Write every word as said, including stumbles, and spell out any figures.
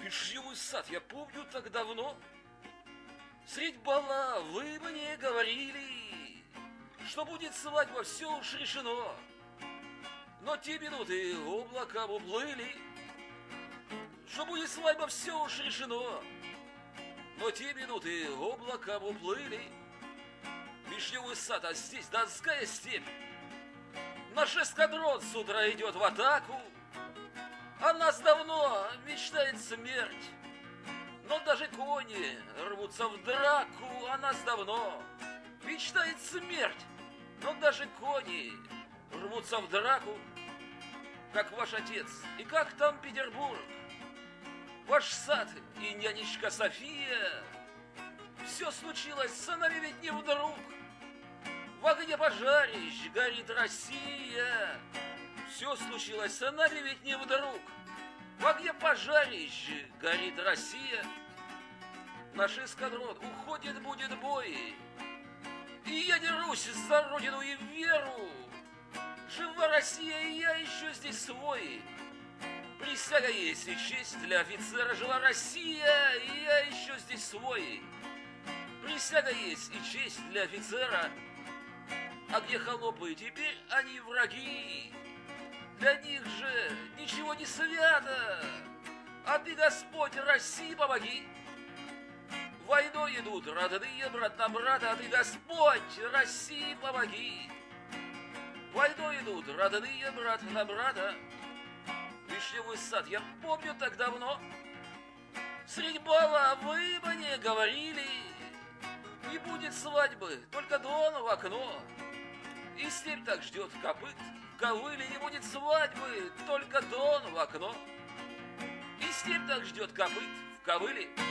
Вишневый сад, я помню так давно. Средь бала вы мне говорили, что будет свадьба, все уж решено. Но те минуты облаком уплыли, что будет свадьба, все уж решено. Но те минуты облаком уплыли. Вишневый сад, а здесь Донская степь. Наш эскадрон с утра идет в атаку. О нас давно мечтает смерть. Но даже кони рвутся в драку. О нас давно мечтает смерть. Но даже кони рвутся в драку. Как ваш отец и как там Петербург, ваш сад и нянечка София. Все случилось с нами ведь не вдруг. В огне пожарищ горит Россия. Все случилось с нами ведь не вдруг. В огне пожарищ горит Россия. Наш эскадрон уходит, будет бой. И я дерусь за родину и веру. Жива Россия, и я еще здесь свой. Присяга есть и честь для офицера. Жива Россия, и я еще здесь свой. Присяга есть и честь для офицера. А где холопы, теперь они враги. Для них же ничего не свято. А ты, Господь, России помоги. Войной идут родные брат на брата. А ты, Господь, России помоги. Войной идут родные брат на брата. Вишневый сад, я помню так давно. Средь бала вы мне говорили, не будет свадьбы, только дон в окно. И степь так ждет копыт, ковыли, не будет свадьбы, только дон в окно. И степь так ждет копыт в ковыле.